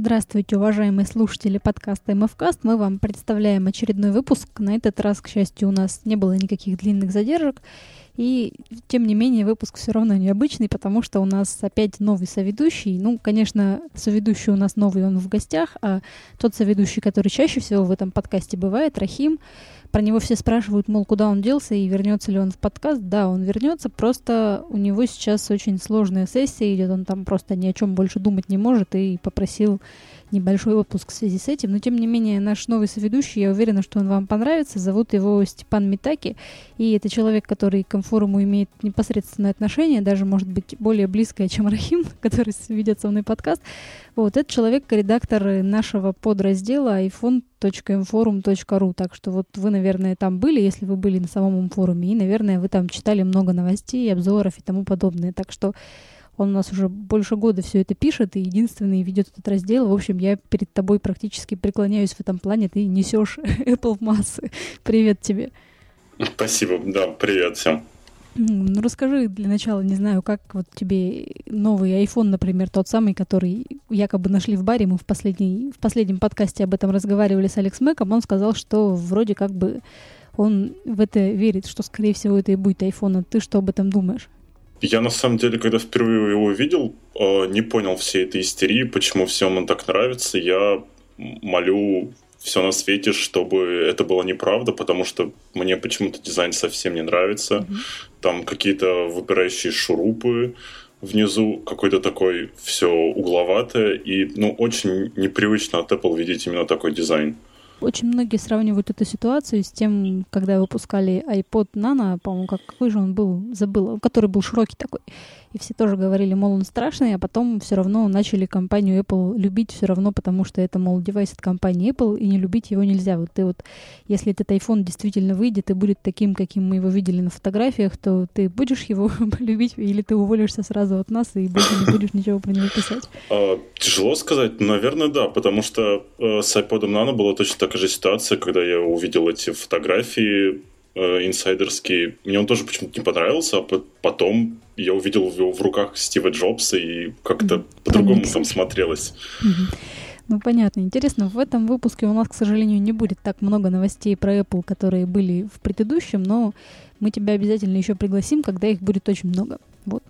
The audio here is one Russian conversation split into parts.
Здравствуйте, уважаемые слушатели подкаста МФКаст. Мы вам представляем очередной выпуск. На этот раз, к счастью, у нас не было никаких длинных задержек. И, тем не менее, выпуск все равно необычный, потому что у нас опять новый соведущий. Ну, конечно, соведущий у нас новый, он в гостях, а тот соведущий, который чаще всего в этом подкасте бывает, Рахим. Про него все спрашивают, мол, куда он делся и вернется ли он в подкаст. Да, он вернется, просто у него сейчас очень сложная сессия идет, он там просто ни о чем больше думать не может и попросил небольшой отпуск в связи с этим. Но, тем не менее, наш новый соведущий, я уверена, что он вам понравится. Зовут его Степан Митаки, и это человек, который к Инфоруму имеет непосредственное отношение, даже, может быть, более близкое, чем Рахим, который ведет со мной подкаст. Вот, это человек-редактор нашего подраздела iphone.inforum.ru, так что вот вы, наверное, там были, если вы были на самом Инфоруме, и, наверное, вы там читали много новостей, обзоров и тому подобное, так что он у нас уже больше года все это пишет и единственный ведет этот раздел. В общем, я перед тобой практически преклоняюсь в этом плане. Ты несешь Apple в массы. Привет тебе. Спасибо. Да, привет всем. Ну, расскажи для начала, не знаю, как вот тебе новый iPhone, например, тот самый, который якобы нашли в баре. Мы в последнем подкасте об этом разговаривали с Алекс Мэком. Он сказал, что вроде как бы он в это верит, что, скорее всего, это и будет iPhone. А ты что об этом думаешь? Я, на самом деле, когда впервые его увидел, не понял всей этой истерии, почему всем он так нравится. Я молю все на свете, чтобы это была неправда, потому что мне почему-то дизайн совсем не нравится. Там какие-то выпирающие шурупы внизу, какой-то такой все угловатое. И, очень непривычно от Apple видеть именно такой дизайн. Очень многие сравнивают эту ситуацию с тем, когда выпускали iPod Nano, по-моему, какой же он был, забыла, который был широкий такой. И все тоже говорили, мол, он страшный, а потом все равно начали компанию Apple любить все равно, потому что это, мол, девайс от компании Apple, и не любить его нельзя. Вот ты вот, если этот iPhone действительно выйдет и будет таким, каким мы его видели на фотографиях, то ты будешь его любить или ты уволишься сразу от нас и больше не будешь ничего про него писать? Тяжело сказать, наверное, да, потому что с iPod Nano была точно такая же ситуация, когда я увидел эти фотографии инсайдерские. Мне он тоже почему-то не понравился, а потом я увидел его в руках Стива Джобса и как-то по-другому там смотрелось. Ну, понятно. Интересно, в этом выпуске у нас, к сожалению, не будет так много новостей про Apple, которые были в предыдущем, но мы тебя обязательно еще пригласим, когда их будет очень много. Вот,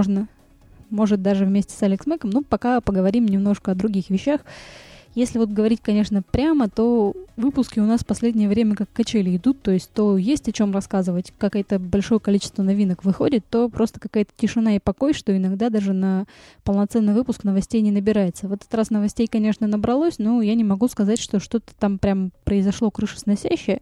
может, даже вместе с Алекс Мэком, но пока поговорим немножко о других вещах. Если вот говорить, конечно, прямо, то выпуски у нас в последнее время как качели идут, то есть то есть о чем рассказывать, какое-то большое количество новинок выходит, то просто какая-то тишина и покой, что иногда даже на полноценный выпуск новостей не набирается. В этот раз новостей, конечно, набралось, но я не могу сказать, что что-то там прям произошло крышесносящее.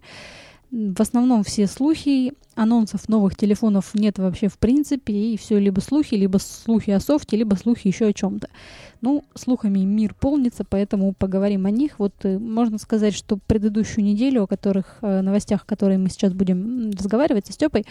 В основном все слухи, анонсов новых телефонов нет вообще в принципе, и все либо слухи о софте, либо слухи еще о чем-то. Ну, слухами мир полнится, поэтому поговорим о них. Вот можно сказать, что предыдущую неделю, о новостях, о которых мы сейчас будем разговаривать со Степой,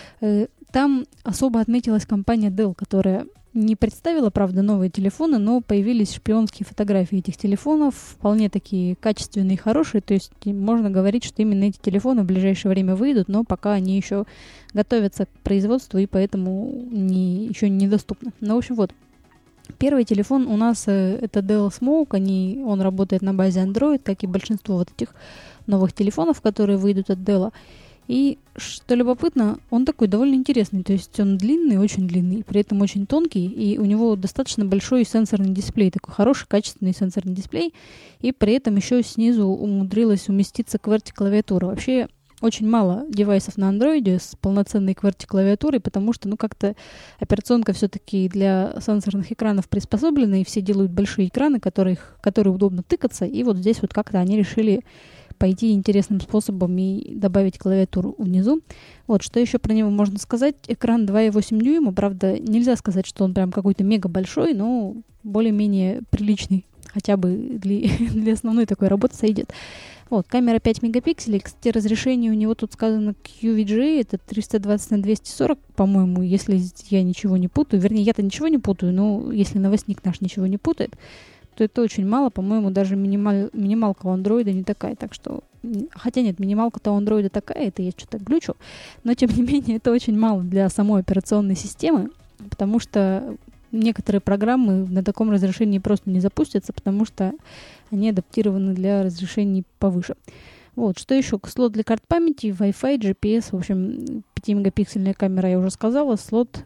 там особо отметилась компания Dell, которая не представила, правда, новые телефоны, но появились шпионские фотографии этих телефонов, вполне такие качественные и хорошие, то есть можно говорить, что именно эти телефоны в ближайшее время выйдут, но пока они еще готовятся к производству и поэтому еще недоступны. Ну, в общем, вот. Первый телефон у нас это Dell Smoke, он работает на базе Android, как и большинство вот этих новых телефонов, которые выйдут от Dell. И, что любопытно, он такой довольно интересный, то есть он длинный, очень длинный, при этом очень тонкий, и у него достаточно большой сенсорный дисплей, такой хороший, качественный сенсорный дисплей, и при этом еще снизу умудрилась уместиться QWERTY-клавиатура. Вообще, очень мало девайсов на андроиде с полноценной QWERTY-клавиатурой, потому что, как-то операционка все-таки для сенсорных экранов приспособлена, и все делают большие экраны, которые удобно тыкаться, и вот здесь вот как-то они решили пойти интересным способом и добавить клавиатуру внизу. Вот, что еще про него можно сказать. Экран 2,8 дюйма, правда, нельзя сказать, что он прям какой-то мега большой, но более-менее приличный. Хотя бы для основной такой работы сойдет. Вот, камера 5 мегапикселей. Кстати, разрешение у него тут сказано QVGA, это 320 на 240, по-моему, если я ничего не путаю. Вернее, я-то ничего не путаю, но если новостник наш ничего не путает, то это очень мало. По-моему, даже минималка у андроида не такая. Так что, хотя нет, минималка-то у андроида такая, это я что-то глючу. Но, тем не менее, это очень мало для самой операционной системы, потому что некоторые программы на таком разрешении просто не запустятся, потому что они адаптированы для разрешений повыше. Вот, что еще? Слот для карт памяти, Wi-Fi, GPS, в общем, 5-мегапиксельная камера, я уже сказала,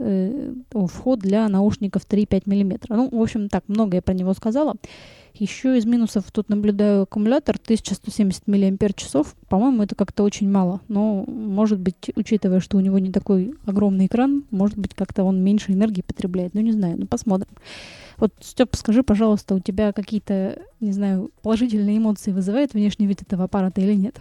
вход для наушников 3,5 мм. Ну, в общем, так, много я про него сказала. Еще из минусов тут наблюдаю аккумулятор 1170 мАч. По-моему, это как-то очень мало. Но, может быть, учитывая, что у него не такой огромный экран, может быть, как-то он меньше энергии потребляет. Ну, не знаю, ну, посмотрим. Вот, Степ, скажи, пожалуйста, у тебя какие-то, не знаю, положительные эмоции вызывает внешний вид этого аппарата или нет?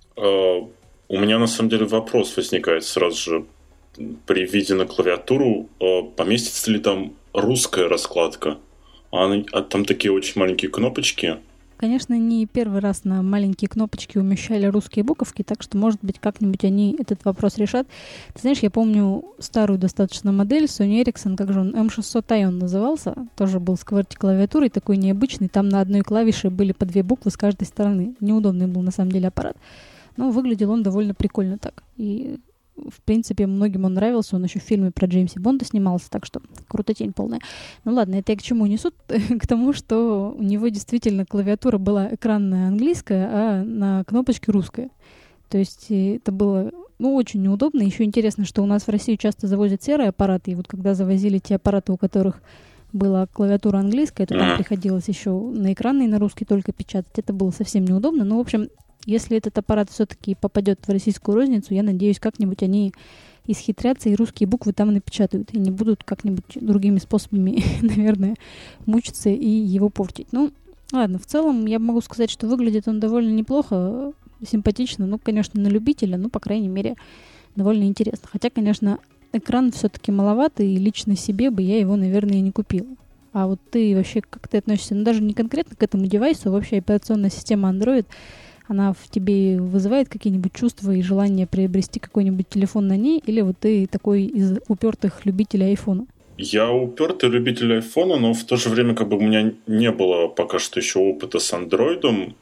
У меня, на самом деле, вопрос возникает сразу же при виде на клавиатуру. Поместится ли там русская раскладка? А там такие очень маленькие кнопочки. Конечно, не первый раз на маленькие кнопочки умещали русские буковки, так что, может быть, как-нибудь они этот вопрос решат. Ты знаешь, я помню старую достаточно модель Sony Ericsson, как же он, M600i он назывался, тоже был с QWERTY-клавиатурой, такой необычный, там на одной клавише были по 2 буквы с каждой стороны. Неудобный был, на самом деле, аппарат. Но выглядел он довольно прикольно так. И, в принципе, многим он нравился. Он еще в фильме про Джеймса Бонда снимался, так что крутотень полная. Ну ладно, это я к чему несу? К тому, что у него действительно клавиатура была экранная английская, а на кнопочке русская. То есть это было, очень неудобно. Еще интересно, что у нас в России часто завозят серые аппараты, и вот когда завозили те аппараты, у которых была клавиатура английская, то там приходилось еще на экранной на русский только печатать. Это было совсем неудобно. Ну, в общем, если этот аппарат все-таки попадет в российскую розницу, я надеюсь, как-нибудь они исхитрятся и русские буквы там напечатают, и не будут как-нибудь другими способами, наверное, мучиться и его портить. Ну, ладно, в целом я могу сказать, что выглядит он довольно неплохо, симпатично, конечно, на любителя, по крайней мере, довольно интересно. Хотя, конечно, экран все-таки маловатый, и лично себе бы я его, наверное, не купила. А вот ты вообще, как ты относишься, даже не конкретно к этому девайсу, а вообще операционная система Android, она в тебе вызывает какие-нибудь чувства и желание приобрести какой-нибудь телефон на ней, или вот ты такой из упертых любителей айфона? Я упертый любитель айфона, но в то же время у меня не было пока что еще опыта с андроидом.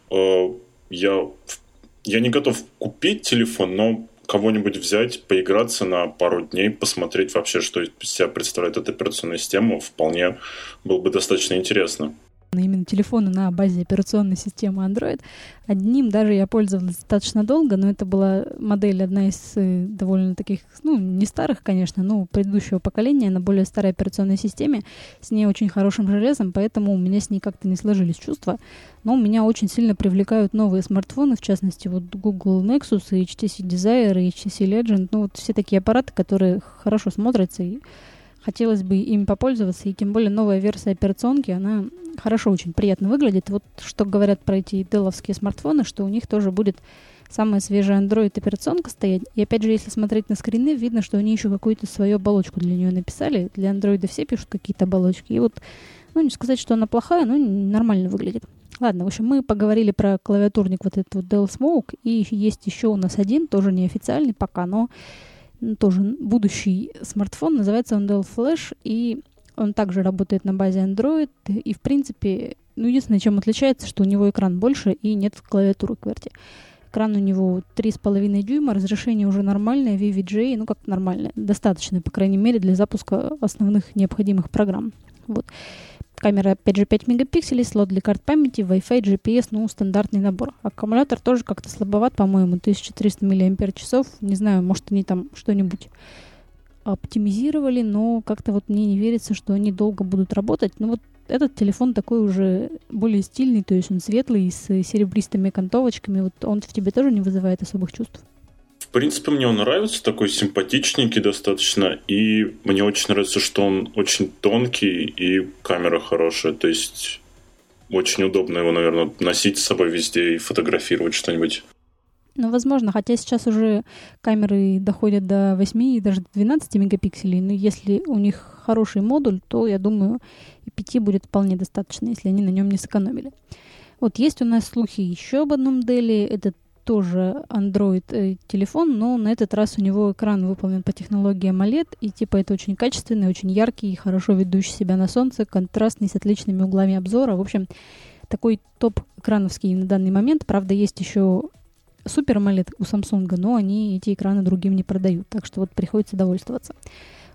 Я не готов купить телефон, но кого-нибудь взять, поиграться на пару дней, посмотреть вообще, что из себя представляет эта операционная система, вполне было бы достаточно интересно. Именно телефоны на базе операционной системы Android. Одним даже я пользовалась достаточно долго, но это была модель одна из довольно таких, не старых, конечно, но предыдущего поколения, на более старой операционной системе, с ней очень хорошим железом, поэтому у меня с ней как-то не сложились чувства. Но меня очень сильно привлекают новые смартфоны, в частности, вот Google Nexus и HTC Desire, и HTC Legend, все такие аппараты, которые хорошо смотрятся, и хотелось бы им попользоваться, и тем более новая версия операционки, она хорошо, очень приятно выглядит. Вот что говорят про эти деловские смартфоны, что у них тоже будет самая свежая Android операционка стоять. И опять же, если смотреть на скрины, видно, что они еще какую-то свою оболочку для нее написали. Для Android все пишут какие-то оболочки. И вот, не сказать, что она плохая, но нормально выглядит. Ладно, в общем, мы поговорили про клавиатурник вот этот вот Dell Smoke. И есть еще у нас один, тоже неофициальный пока, но тоже будущий смартфон. Называется он Dell Flash, и он также работает на базе Android. И, в принципе, единственное, чем отличается, что у него экран больше и нет клавиатуры QWERTY. Экран у него 3,5 дюйма, разрешение уже нормальное, VVGA, как нормальное, достаточное, по крайней мере, для запуска основных необходимых программ. Вот. Камера, опять же, 5 мегапикселей, слот для карт памяти, Wi-Fi, GPS, стандартный набор. Аккумулятор тоже как-то слабоват, по-моему, 1300 мАч. Не знаю, может, они там что-нибудь оптимизировали, но как-то мне не верится, что они долго будут работать. Этот телефон такой уже более стильный, то есть он светлый, с серебристыми окантовочками. Он в тебе тоже не вызывает особых чувств? В принципе, мне он нравится, такой симпатичненький достаточно, и мне очень нравится, что он очень тонкий и камера хорошая, то есть очень удобно его, наверное, носить с собой везде и фотографировать что-нибудь. Возможно, хотя сейчас уже камеры доходят до 8 и даже 12 мегапикселей, но если у них хороший модуль, то, я думаю, и 5 будет вполне достаточно, если они на нем не сэкономили. Есть у нас слухи еще об одном Dell, это тоже Android телефон, но на этот раз у него экран выполнен по технологии AMOLED, и это очень качественный, очень яркий, хорошо ведущий себя на солнце, контрастный, с отличными углами обзора. В общем, такой топ-экрановский на данный момент. Правда, есть еще Super AMOLED у Samsung, но они эти экраны другим не продают, так что приходится довольствоваться.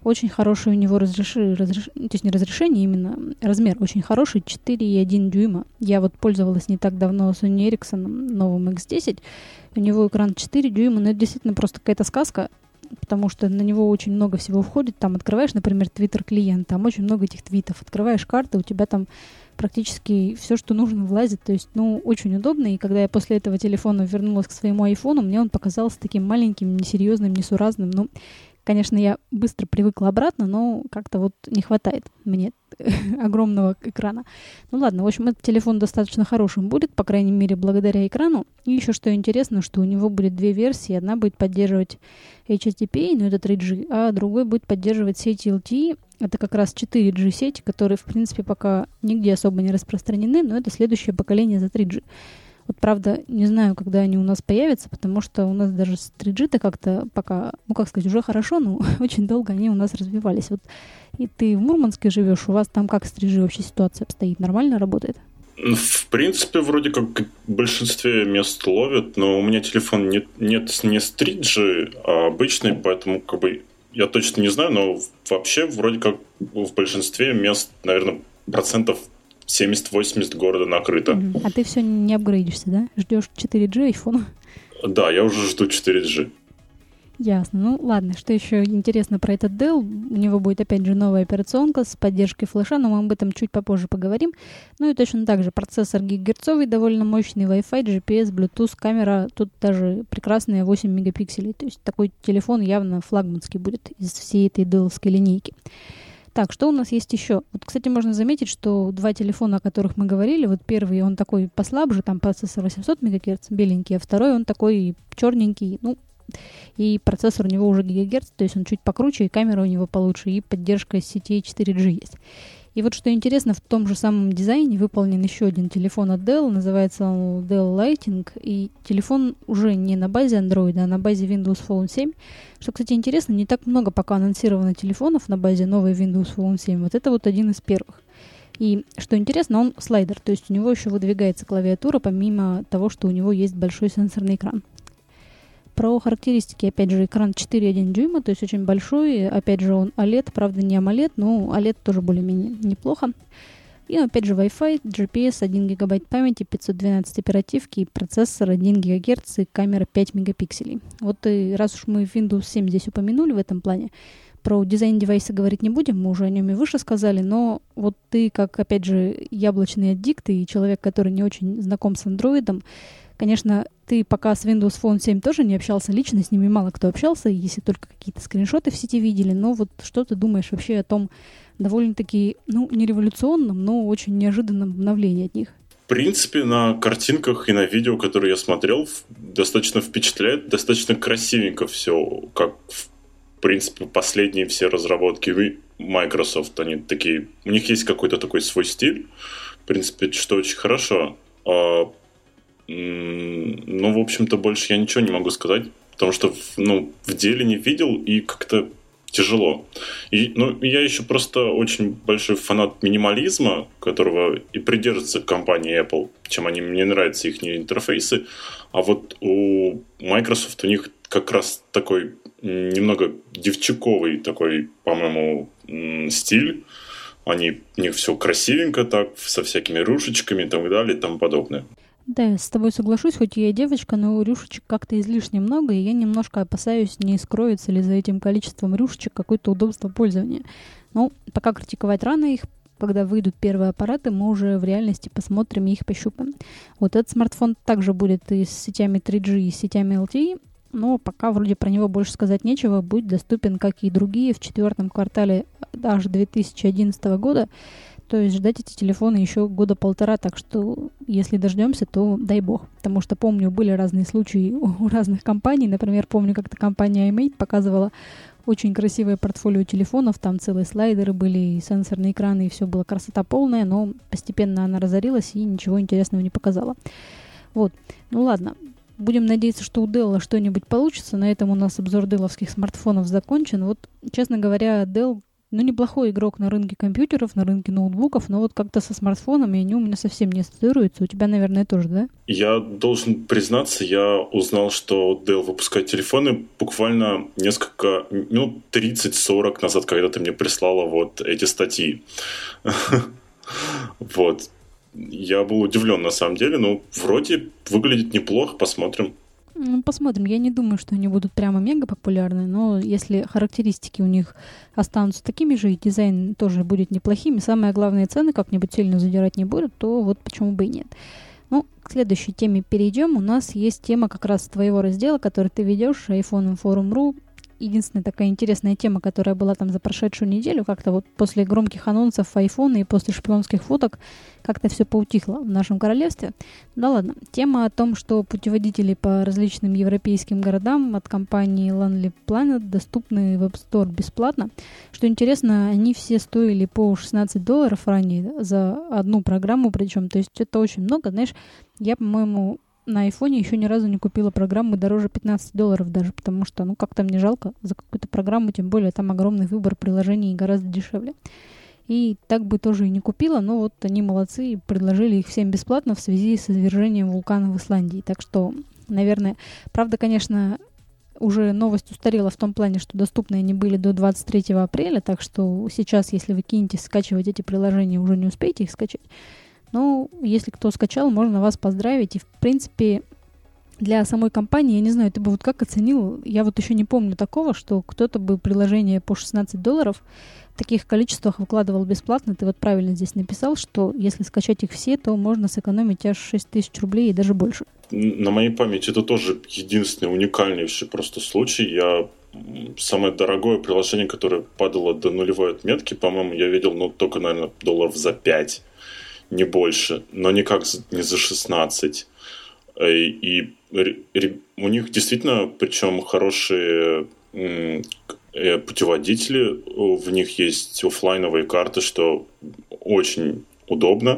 Очень хороший у него то есть не разрешение, именно размер очень хороший, 4,1 дюйма. Я вот пользовалась не так давно Sony Ericsson новым X10. У него экран 4 дюйма, но это действительно просто какая-то сказка, потому что на него очень много всего входит. Там открываешь, например, Twitter-клиент, там очень много этих твитов. Открываешь карты, у тебя там практически все, что нужно, влазит. То есть, очень удобно. И когда я после этого телефона вернулась к своему айфону, мне он показался таким маленьким, несерьезным, несуразным. Конечно, я быстро привыкла обратно, но как-то вот не хватает мне огромного экрана. Ладно, в общем, этот телефон достаточно хорошим будет, по крайней мере, благодаря экрану. И еще что интересно, что у него будет две версии. Одна будет поддерживать HTTP, но это 3G, а другой будет поддерживать сеть LTE. Это как раз 4G сети, которые, в принципе, пока нигде особо не распространены, но это следующее поколение за 3G. Вот, правда, не знаю, когда они у нас появятся, потому что у нас даже с 3G-то как-то пока, уже хорошо, но очень долго они у нас развивались. Вот и ты в Мурманске живешь, у вас там как с 3G вообще ситуация обстоит? Нормально работает? В принципе, вроде как в большинстве мест ловят, но у меня телефон нет не с 3G, а обычный, поэтому я точно не знаю, но вообще вроде как в большинстве мест, наверное, 70-80% города накрыто. А ты все не апгрейдишься, да? Ждешь 4G айфона? Да, я уже жду 4G. Ясно. Ладно, что еще интересно про этот Dell? У него будет, опять же, новая операционка с поддержкой флеша, но мы об этом чуть попозже поговорим. И точно так же процессор гигагерцовый, довольно мощный, Wi-Fi, GPS, Bluetooth, камера. Тут даже прекрасная 8 мегапикселей. То есть такой телефон явно флагманский будет из всей этой Dell-ской линейки. Так, что у нас есть еще? Вот, кстати, можно заметить, что два телефона, о которых мы говорили, вот первый, он такой послабже, там процессор 800 МГц, беленький, а второй, он такой черненький, и процессор у него уже гигагерц, то есть он чуть покруче, и камера у него получше, и поддержка сетей 4G есть. И вот что интересно, в том же самом дизайне выполнен еще один телефон от Dell, называется он Dell Lighting, и телефон уже не на базе Android, а на базе Windows Phone 7. Что, кстати, интересно, не так много пока анонсировано телефонов на базе новой Windows Phone 7. Вот это вот один из первых. И что интересно, он слайдер, то есть у него еще выдвигается клавиатура, помимо того, что у него есть большой сенсорный экран. Про характеристики, опять же, экран 4,1 дюйма, то есть очень большой. Опять же, он OLED, правда, не AMOLED, но OLED тоже более-менее неплохо. И, опять же, Wi-Fi, GPS, 1 гигабайт памяти, 512 оперативки, процессор 1 ГГц и камера 5 мегапикселей. Вот и раз уж мы Windows 7 здесь упомянули в этом плане, про дизайн девайса говорить не будем, мы уже о нем и выше сказали, но вот ты, как, опять же, яблочный аддикт и человек, который не очень знаком с андроидом, конечно, ты пока с Windows Phone 7 тоже не общался лично, с ними мало кто общался, если только какие-то скриншоты в сети видели, но вот что ты думаешь вообще о том довольно-таки, не революционном, но очень неожиданном обновлении от них? В принципе, на картинках и на видео, которые я смотрел, достаточно впечатляет, достаточно красивенько все, как в принципе последние все разработки Microsoft, они такие, у них есть какой-то такой свой стиль, в принципе, что очень хорошо. В общем-то, больше я ничего не могу сказать, потому что в деле не видел и как-то тяжело. И, я еще просто очень большой фанат минимализма, которого и придерживается компания Apple, чем мне нравятся их интерфейсы. А вот у Microsoft у них как раз такой немного девчаковый такой, по-моему, стиль. У них все красивенько так, со всякими рюшечками и так далее и тому подобное. Да, я с тобой соглашусь, хоть я и девочка, но рюшечек как-то излишне много, и я немножко опасаюсь, не скроется ли за этим количеством рюшечек какое-то удобство пользования. Пока критиковать рано их, когда выйдут первые аппараты, мы уже в реальности посмотрим и их пощупаем. Вот этот смартфон также будет и с сетями 3G, и с сетями LTE, но пока вроде про него больше сказать нечего, будет доступен, как и другие, в 4 квартале аж 2011 года. То есть ждать эти телефоны еще года полтора, так что если дождемся, то дай бог. Потому что помню, были разные случаи у разных компаний. Например, помню, как-то компания iMate показывала очень красивое портфолио телефонов. Там целые слайдеры были, и сенсорные экраны, и все было красота полная, но постепенно она разорилась и ничего интересного не показала. Вот. Ладно. Будем надеяться, что у Dell что-нибудь получится. На этом у нас обзор деловских смартфонов закончен. Вот, честно говоря, Dell неплохой игрок на рынке компьютеров, на рынке ноутбуков, но вот как-то со смартфонами они у меня совсем не ассоциируются. У тебя, наверное, тоже, да? Я должен признаться, я узнал, что Dell выпускает телефоны буквально несколько, 30-40 назад, когда ты мне прислала вот эти статьи. Вот. Я был удивлен на самом деле, но вроде выглядит неплохо, посмотрим. Посмотрим. Я не думаю, что они будут прямо мега популярны, но если характеристики у них останутся такими же, и дизайн тоже будет неплохим, и самое главное, цены как-нибудь сильно задирать не будут, то вот почему бы и нет. Ну, к следующей теме перейдем. У нас есть тема как раз твоего раздела, который ты ведешь, iPhone Forum.ru. Единственная такая интересная тема, которая была там за прошедшую неделю, как-то вот после громких анонсов iPhone и после шпионских фоток как-то все поутихло в нашем королевстве. Да ладно. Тема о том, что путеводители по различным европейским городам от компании Lonely Planet доступны в App Store бесплатно. Что интересно, они все стоили по $16 ранее за одну программу причем. То есть это очень много. Знаешь, я, по-моему, на айфоне еще ни разу не купила программы дороже $15 даже, потому что, как-то мне жалко за какую-то программу, тем более там огромный выбор приложений гораздо дешевле. И так бы тоже и не купила, но вот они молодцы и предложили их всем бесплатно в связи с извержением вулкана в Исландии. Так что, наверное, правда, конечно, уже новость устарела в том плане, что доступны они были до 23 апреля, так что сейчас, если вы кинетесь скачивать эти приложения, уже не успеете их скачать. Но если кто скачал, можно вас поздравить. И, в принципе, для самой компании, я не знаю, ты бы вот как оценил, я вот еще не помню такого, что кто-то бы приложение по $16 в таких количествах выкладывал бесплатно. Ты вот правильно здесь написал, что если скачать их все, то можно сэкономить аж 6 000 рублей и даже больше. На моей памяти это тоже единственный уникальнейший просто случай. Самое дорогое приложение, которое падало до нулевой отметки, по-моему, я видел, только, наверное, долларов за 5. Не больше, но никак не за 16. И у них действительно, причем хорошие путеводители, в них есть офлайновые карты, что очень удобно.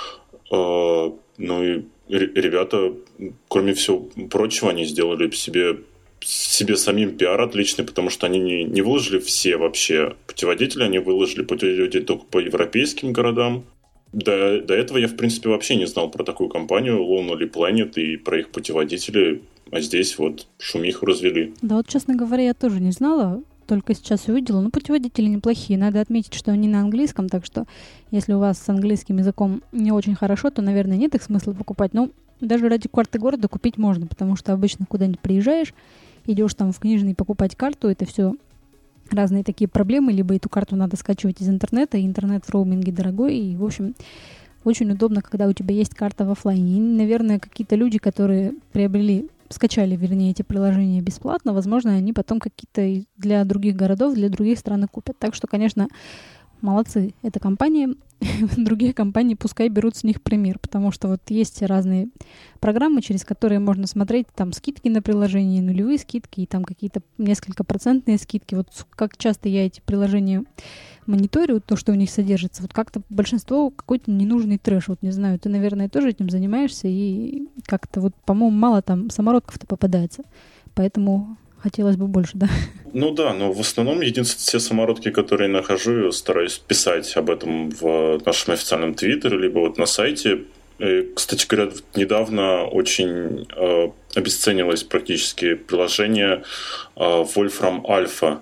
Ну и ребята, кроме всего прочего, они сделали себе самим пиар отличный, потому что они не выложили все вообще путеводители, они выложили путеводители только по европейским городам. До этого я, в принципе, вообще не знал про такую компанию Lonely Planet и про их путеводители, а здесь вот шумиху развели. Да вот, честно говоря, я тоже не знала, только сейчас увидела. Но путеводители неплохие. Надо отметить, что они на английском, так что если у вас с английским языком не очень хорошо, то, наверное, нет их смысла покупать. Но даже ради карты города купить можно, потому что обычно куда-нибудь приезжаешь, идешь там в книжный покупать карту, это все разные такие проблемы, либо эту карту надо скачивать из интернета, и интернет в роуминге дорогой, и, в общем, очень удобно, когда у тебя есть карта в офлайне. И, наверное, какие-то люди, которые скачали, вернее, эти приложения бесплатно, возможно, они потом какие-то для других городов, для других стран купят. Так что, конечно, молодцы, эта компания. Другие компании пускай берут с них пример, потому что вот есть разные программы, через которые можно смотреть там скидки на приложения, нулевые скидки и там какие-то несколько процентные скидки. Вот как часто я эти приложения мониторю, то, что у них содержится, вот как-то большинство какой-то ненужный трэш. Вот не знаю, ты, наверное, тоже этим занимаешься, и как-то вот, по-моему, мало там самородков-то попадается. Поэтому хотелось бы больше, да? Ну да, но в основном единственные все самородки, которые я нахожу, я стараюсь писать об этом в нашем официальном твиттере, либо вот на сайте. И, кстати говоря, недавно очень обесценилось практически приложение Wolfram Alpha.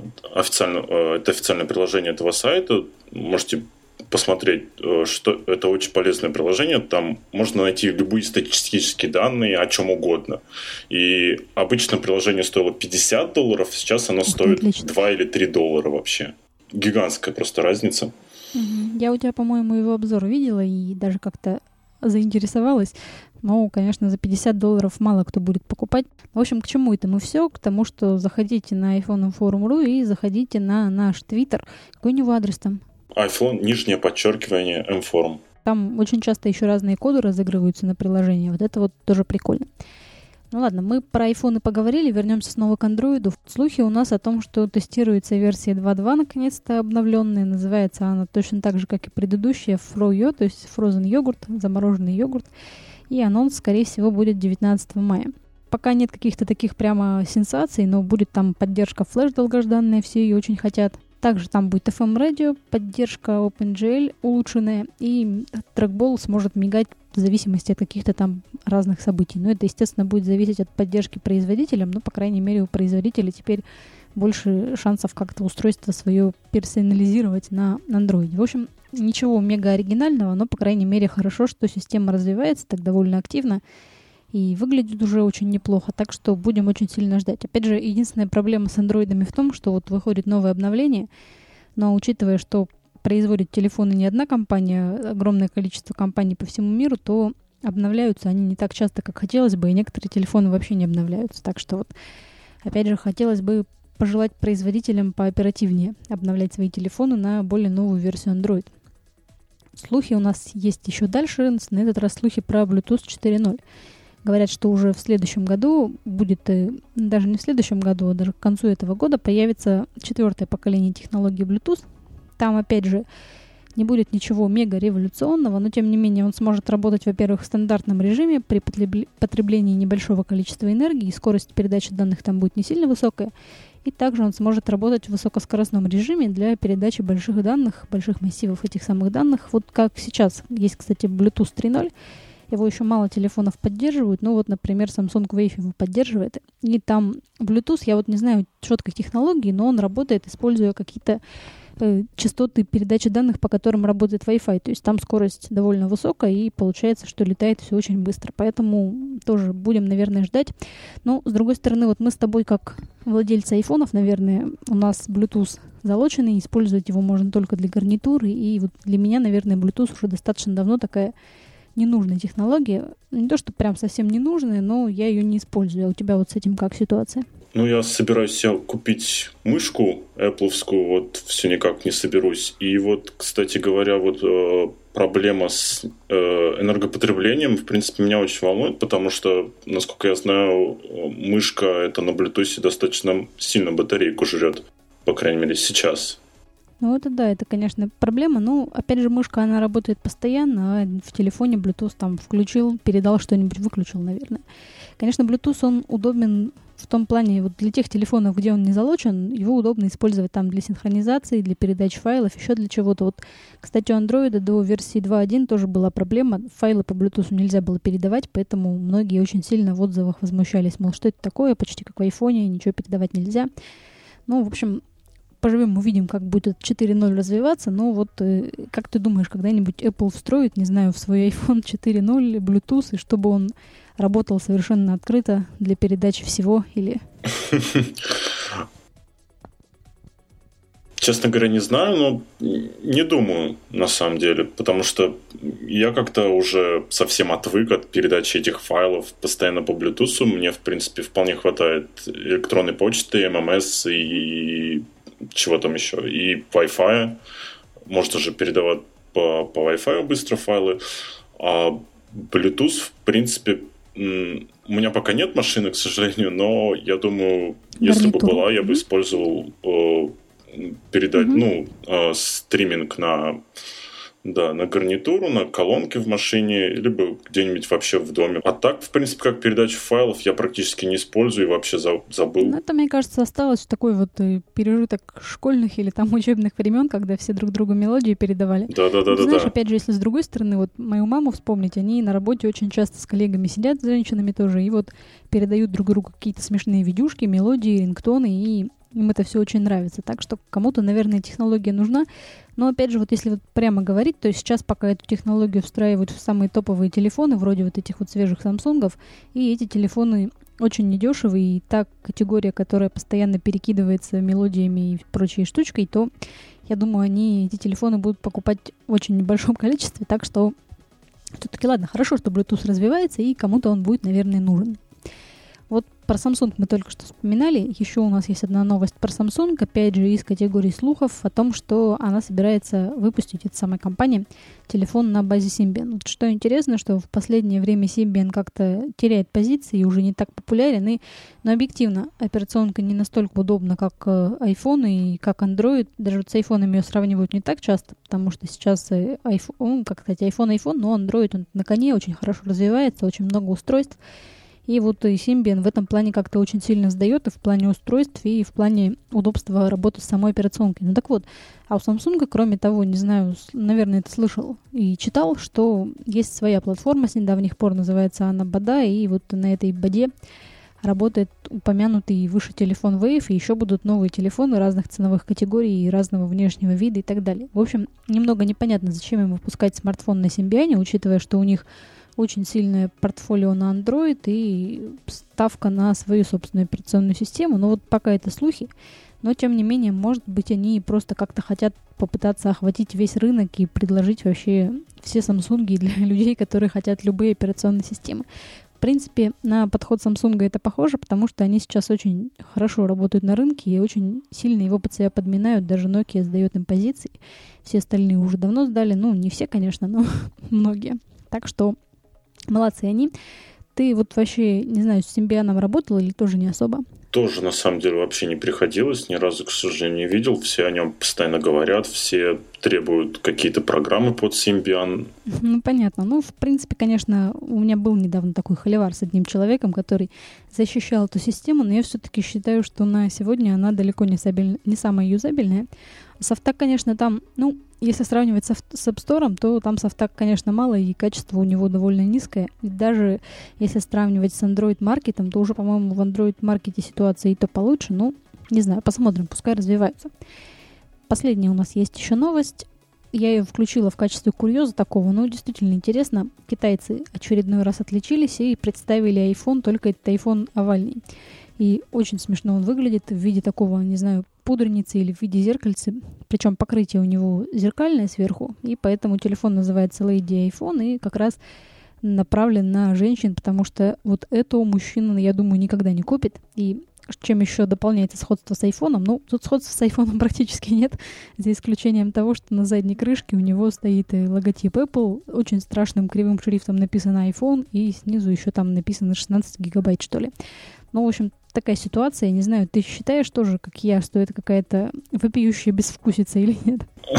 Это официальное приложение этого сайта. Можете посмотреть, что это очень полезное приложение. Там можно найти любые статистические данные о чем угодно. И обычно приложение стоило $50, сейчас оно стоит отлично. $2 или $3 вообще. Гигантская просто разница. Я у тебя, по-моему, его обзор видела и даже как-то заинтересовалась. Но, конечно, за $50 мало кто будет покупать. В общем, к чему это мы все? К тому, что заходите на iPhone Forum.ru и заходите на наш твиттер. Какой у него адрес там? iPhone, _, M-Forum. Там очень часто еще разные коды разыгрываются на приложении. Вот это вот тоже прикольно. Ну ладно, мы про iPhone поговорили, вернемся снова к Android. Слухи у нас о том, что тестируется версия 2.2, наконец-то обновленная. Называется она точно так же, как и предыдущая, Froyo, то есть frozen йогурт, замороженный йогурт. И анонс, скорее всего, будет 19 мая. Пока нет каких-то таких прямо сенсаций, но будет там поддержка флеш долгожданная, все ее очень хотят. Также там будет FM-радио, поддержка OpenGL улучшенная, и трекбол сможет мигать в зависимости от каких-то там разных событий. Но это, естественно, будет зависеть от поддержки производителям, но, по крайней мере, у производителя теперь больше шансов как-то устройство свое персонализировать на Android. В общем, ничего мега оригинального, но, по крайней мере, хорошо, что система развивается так довольно активно и выглядит уже очень неплохо, так что будем очень сильно ждать. Опять же, единственная проблема с андроидами в том, что вот выходит новое обновление, но учитывая, что производит телефоны не одна компания, а огромное количество компаний по всему миру, то обновляются они не так часто, как хотелось бы, и некоторые телефоны вообще не обновляются. Так что вот, опять же, хотелось бы пожелать производителям пооперативнее обновлять свои телефоны на более новую версию Android. Слухи у нас есть еще дальше, на этот раз слухи про Bluetooth 4.0. Говорят, что уже в следующем году будет, даже не в следующем году, а даже к концу этого года появится 4-е поколение технологии Bluetooth. Там, опять же, не будет ничего мега революционного, но, тем не менее, он сможет работать, во-первых, в стандартном режиме при потреблении небольшого количества энергии, и скорость передачи данных там будет не сильно высокая. И также он сможет работать в высокоскоростном режиме для передачи больших данных, больших массивов этих самых данных. Вот как сейчас есть, кстати, Bluetooth 3.0. Его еще мало телефонов поддерживают, но вот, например, Samsung Wave его поддерживает. И там Bluetooth, я вот не знаю четкой технологии, но он работает, используя какие-то частоты передачи данных, по которым работает Wi-Fi. То есть там скорость довольно высокая, и получается, что летает все очень быстро. Поэтому тоже будем, наверное, ждать. Но, с другой стороны, вот мы с тобой, как владельцы айфонов, наверное, у нас Bluetooth залоченный, использовать его можно только для гарнитуры. И вот для меня, наверное, Bluetooth уже достаточно давно такая ненужная технология. Не то, что прям совсем ненужная, но я ее не использую. А у тебя вот с этим как ситуация? Ну, я собираюсь себе купить мышку Apple'овскую, вот все никак не соберусь. И вот, кстати говоря, вот проблема с энергопотреблением, в принципе, меня очень волнует, потому что, насколько я знаю, мышка это на Bluetooth достаточно сильно батарейку жрет, по крайней мере, сейчас. Ну, это да, это, конечно, проблема. Но, опять же, мышка, она работает постоянно, а в телефоне Bluetooth там включил, передал что-нибудь, выключил, наверное. Конечно, Bluetooth, он удобен в том плане, вот для тех телефонов, где он не залочен, его удобно использовать там для синхронизации, для передачи файлов, еще для чего-то. Вот, кстати, у Android до версии 2.1 тоже была проблема. Файлы по Bluetooth нельзя было передавать, поэтому многие очень сильно в отзывах возмущались. Мол, что это такое, почти как в айфоне, ничего передавать нельзя. Ну, в общем, поживем, увидим, как будет 4.0 развиваться. Но вот как ты думаешь, когда-нибудь Apple встроит, не знаю, в свой iPhone 4.0 Bluetooth, и чтобы он работал совершенно открыто для передачи всего или... Честно говоря, не знаю, но не думаю, на самом деле, потому что я как-то уже совсем отвык от передачи этих файлов постоянно по Bluetooth. Мне, в принципе, вполне хватает электронной почты, ММС и чего там еще, и Wi-Fi. Можно же передавать по Wi-Fi быстро файлы. А Bluetooth, в принципе, у меня пока нет машины, к сожалению, но я думаю, если бы была, я бы использовал передать, стриминг на гарнитуру, на колонки в машине, либо где-нибудь вообще в доме. А так, в принципе, как передачу файлов я практически не использую и вообще забыл. Ну, это, мне кажется, осталось такой вот пережиток школьных или там учебных времен, когда все друг другу мелодии передавали. Да. Знаешь, опять же, если с другой стороны, вот мою маму вспомнить, они на работе очень часто с коллегами сидят, с женщинами тоже, и вот передают друг другу какие-то смешные видюшки, мелодии, рингтоны, и им это все очень нравится. Так что кому-то, наверное, технология нужна. Но, опять же, вот если вот прямо говорить, то сейчас пока эту технологию встраивают в самые топовые телефоны, вроде вот этих вот свежих Самсунгов, и эти телефоны очень недешевые, и та категория, которая постоянно перекидывается мелодиями и прочей штучкой, то, я думаю, они эти телефоны будут покупать в очень небольшом количестве, так что все-таки, ладно, хорошо, что Bluetooth развивается, и кому-то он будет, наверное, нужен. Вот про Samsung мы только что вспоминали. Еще у нас есть одна новость про Samsung, опять же, из категории слухов о том, что она собирается выпустить, эта самая компания, телефон на базе Symbian. Вот что интересно, что в последнее время Symbian как-то теряет позиции и уже не так популярен. Но объективно, операционка не настолько удобна, как iPhone и как Android. Даже вот с iPhone ее сравнивают не так часто, потому что сейчас iPhone, как сказать, iPhone, но Android он на коне очень хорошо развивается, очень много устройств. И вот и Symbian в этом плане как-то очень сильно сдает и в плане устройств, и в плане удобства работы с самой операционкой. Ну так вот, а у Samsung, кроме того, не знаю, наверное, ты слышал и читал, что есть своя платформа с недавних пор, называется она Бада, и вот на этой Баде работает упомянутый выше телефон Wave, и еще будут новые телефоны разных ценовых категорий и разного внешнего вида и так далее. В общем, немного непонятно, зачем им выпускать смартфон на Symbian, учитывая, что у них очень сильное портфолио на Android и ставка на свою собственную операционную систему. Но вот пока это слухи. Но, тем не менее, может быть, они просто как-то хотят попытаться охватить весь рынок и предложить вообще все Samsung для людей, которые хотят любые операционные системы. В принципе, на подход Samsung это похоже, потому что они сейчас очень хорошо работают на рынке и очень сильно его под себя подминают. Даже Nokia сдает им позиции. Все остальные уже давно сдали. Ну, не все, конечно, но многие. Так что молодцы они. Ты вот вообще, не знаю, с Symbian работал или тоже не особо? Тоже, на самом деле, вообще не приходилось. Ни разу, к сожалению, не видел. Все о нем постоянно говорят. Все требуют какие-то программы под Symbian. Ну, понятно. Ну, в принципе, конечно, у меня был недавно такой холивар с одним человеком, который защищал эту систему, но я все-таки считаю, что на сегодня она далеко не самая юзабельная. Софта, конечно, там, ну, если сравнивать с App Store, то там софта, конечно, мало, и качество у него довольно низкое. И даже если сравнивать с Android Market, то уже, по-моему, в Android Market ситуация и то получше. Ну, не знаю, посмотрим, пускай развиваются. Последняя у нас есть еще новость. Я ее включила в качестве курьеза такого, но действительно интересно. Китайцы очередной раз отличились и представили iPhone, только этот iPhone овальный. И очень смешно он выглядит в виде такого, не знаю, пудреницы или в виде зеркальца. Причем покрытие у него зеркальное сверху, и поэтому телефон называется Lady iPhone и как раз направлен на женщин, потому что вот эту мужчина, я думаю, никогда не купит. И чем еще дополняется сходство с айфоном? Ну, тут сходства с айфоном практически нет, за исключением того, что на задней крышке у него стоит логотип Apple, очень страшным кривым шрифтом написано iPhone, и снизу еще там написано 16 гигабайт, что ли. Ну, в общем, такая ситуация. Я не знаю, ты считаешь тоже, как я, что это какая-то вопиющая безвкусица или нет?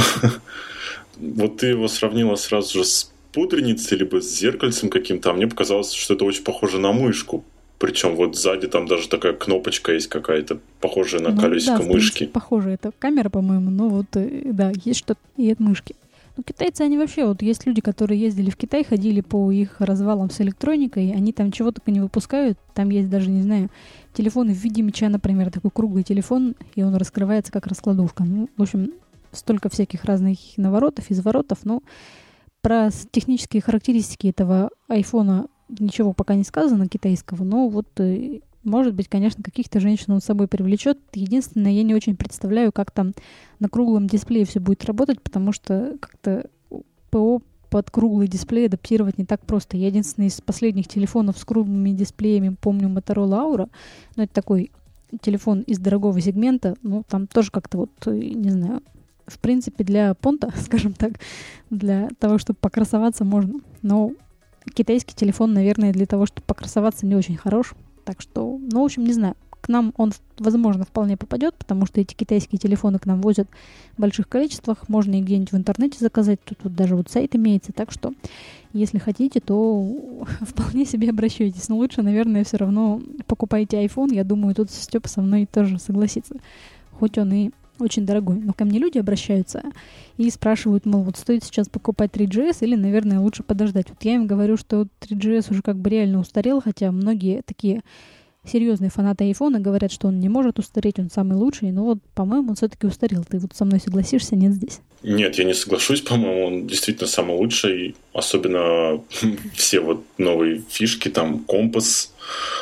Вот ты его сравнила сразу же с пудреницей, либо с зеркальцем каким-то, а мне показалось, что это очень похоже на мышку. Причем вот сзади там даже такая кнопочка есть какая-то, похожая на колесико да, мышки. Принципе, похоже, это камера, по-моему, но вот, да, есть что-то и от мышки. Ну, китайцы, они вообще, вот есть люди, которые ездили в Китай, ходили по их развалам с электроникой, они там чего только не выпускают, там есть даже, не знаю, телефоны в виде мяча, например, такой круглый телефон, и он раскрывается как раскладушка. Ну, в общем, столько всяких разных наворотов, изворотов, но про технические характеристики этого айфона ничего пока не сказано китайского, но вот, может быть, конечно, каких-то женщин он с собой привлечет. Единственное, я не очень представляю, как там на круглом дисплее все будет работать, потому что как-то ПО под круглый дисплей адаптировать не так просто. Я единственный из последних телефонов с круглыми дисплеями помню Motorola Aura, но это такой телефон из дорогого сегмента, ну, там тоже как-то вот, не знаю, в принципе, для понта, скажем так, для того, чтобы покрасоваться можно, но китайский телефон, наверное, для того, чтобы покрасоваться, не очень хорош. Так что, ну, в общем, не знаю. К нам он, возможно, вполне попадет, потому что эти китайские телефоны к нам возят в больших количествах. Можно и где-нибудь в интернете заказать. Тут вот даже вот сайт имеется. Так что, если хотите, то вполне себе обращайтесь. Но лучше, наверное, все равно покупайте iPhone. Я думаю, тут Степа со мной тоже согласится. Хоть он и очень дорогой. Но ко мне люди обращаются и спрашивают, мол, вот стоит сейчас покупать 3GS или, наверное, лучше подождать. Вот я им говорю, что 3GS уже как бы реально устарел, хотя многие такие серьезные фанаты айфона говорят, что он не может устареть, он самый лучший, но вот, по-моему, он все-таки устарел. Ты вот со мной согласишься? Нет здесь? Нет, я не соглашусь, по-моему, он действительно самый лучший, особенно все вот новые фишки, там, компас,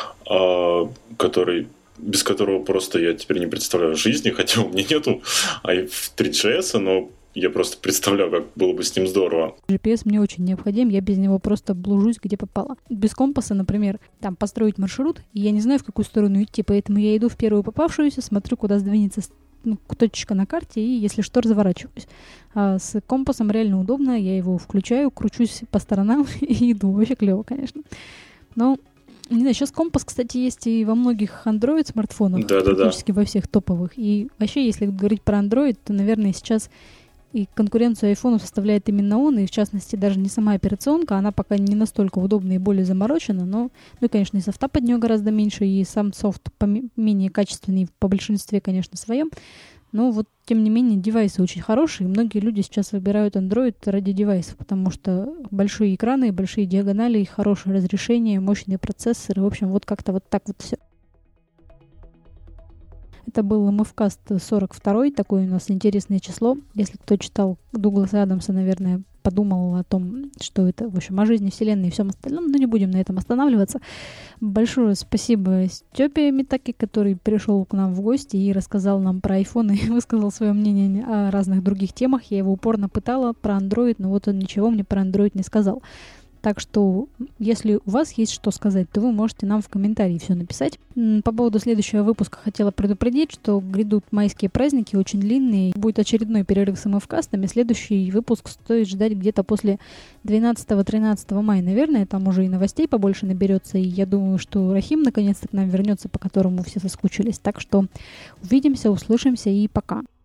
который... без которого просто я теперь не представляю жизни, хотя у меня нету 3GS, но я просто представляю, как было бы с ним здорово. GPS мне очень необходим, я без него просто блужусь, где попало. Без компаса, например, там построить маршрут, и я не знаю, в какую сторону идти, поэтому я иду в первую попавшуюся, смотрю, куда сдвинется точечка на карте, и если что, разворачиваюсь. А с компасом реально удобно, я его включаю, кручусь по сторонам и иду. Вообще клево, конечно. Но не знаю, сейчас компас, кстати, есть и во многих Android-смартфонах, практически во всех топовых. И вообще, если говорить про Android, то, наверное, сейчас и конкуренцию айфону составляет именно он, и в частности даже не сама операционка, она пока не настолько удобна и более заморочена, но, ну и, конечно, и софта под нее гораздо меньше, и сам софт менее качественный по большинстве, конечно, своем. Но вот, тем не менее, девайсы очень хорошие, и многие люди сейчас выбирают Android ради девайсов, потому что большие экраны, большие диагонали, хорошее разрешение, мощные процессоры, в общем, вот как-то вот так вот все. Это был MFCast 42, такое у нас интересное число. Если кто читал Дугласа Адамса, наверное, подумал о том, что это, в общем, о жизни Вселенной и всем остальном, но не будем на этом останавливаться. Большое спасибо Степе Митаки, который пришел к нам в гости и рассказал нам про iPhone и высказал свое мнение о разных других темах. Я его упорно пытала про Android, но вот он ничего мне про Android не сказал. Так что, если у вас есть что сказать, то вы можете нам в комментарии все написать. По поводу следующего выпуска хотела предупредить, что грядут майские праздники, очень длинные. Будет очередной перерыв с MFCast'ами. Следующий выпуск стоит ждать где-то после 12-13 мая, наверное. Там уже и новостей побольше наберется. И я думаю, что Рахим наконец-то к нам вернется, по которому все соскучились. Так что увидимся, услышимся и пока.